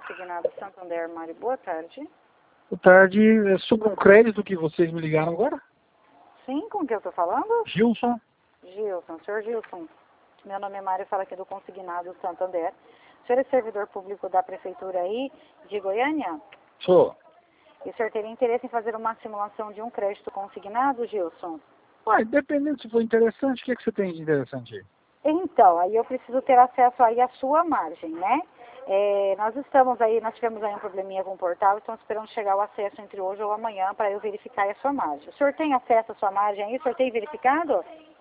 Consignado Santander, Mário, boa tarde. Boa tarde. É sobre um crédito que vocês me ligaram agora? Sim, com quem eu estou falando? Gilson. Gilson, senhor Gilson. Meu nome é Mário, falo aqui do Consignado Santander. O senhor é servidor público da prefeitura aí de Goiânia? Sou. E o senhor teria interesse em fazer uma simulação de um crédito consignado, Gilson? Ué, dependendo se for interessante, o que, é que você tem de interessante aí? Então, aí eu preciso ter acesso aí à sua margem, né? Nós tivemos aí um probleminha com o portal, estamos esperando chegar o acesso entre hoje ou amanhã para eu verificar a sua margem. O senhor tem acesso à sua margem aí? O senhor tem verificado?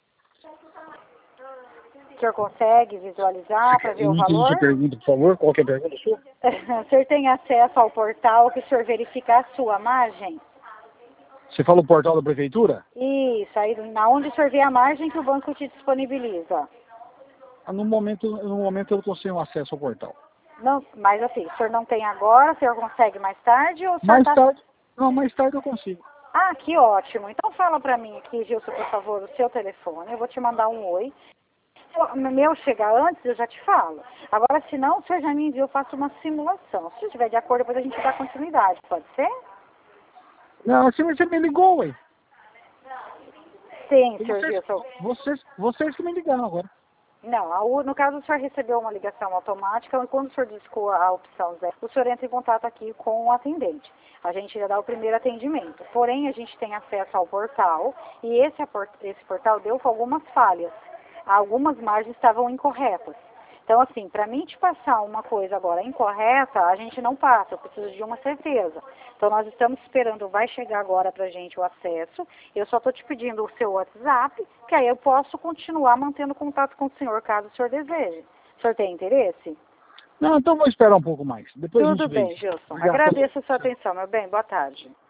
O senhor consegue visualizar para ver Eu o não entendi valor? sua pergunta, por favor. Qual que é a pergunta sua? O senhor tem acesso ao portal que o senhor verifica a sua margem? Você fala o portal da prefeitura? Isso, aí na onde o senhor vê a margem que o banco te disponibiliza. No momento eu estou sem o acesso ao portal. Não, mas assim, o senhor não tem agora, o senhor consegue mais tarde ou o senhor Mais tarde eu consigo. Ah, que ótimo. Então fala pra mim aqui, Gilson, por favor, o seu telefone. Eu vou te mandar um oi. Se o meu chegar antes, eu já te falo. Agora, se não, o senhor já me envia, eu faço uma simulação. Se estiver de acordo, depois a gente dá continuidade, pode ser? Não, assim você me ligou, ué. Sim, senhor Gilson. Vocês que me ligaram agora. Não, no caso o senhor recebeu uma ligação automática e quando o senhor discou a opção 0, o senhor entra em contato aqui com o atendente. A gente já dá o primeiro atendimento. Porém, a gente tem acesso ao portal e esse portal deu com algumas falhas. Algumas margens estavam incorretas. Então, assim, para mim te passar uma coisa agora incorreta, a gente não passa, eu preciso de uma certeza. Então, nós estamos esperando, vai chegar agora para a gente o acesso, eu só estou te pedindo o seu WhatsApp, que aí eu posso continuar mantendo contato com o senhor, caso o senhor deseje. O senhor tem interesse? Não, então vou esperar um pouco mais. Depois a Tudo gente vê bem, isso. Gilson. Obrigado. Agradeço a sua atenção, meu bem. Boa tarde.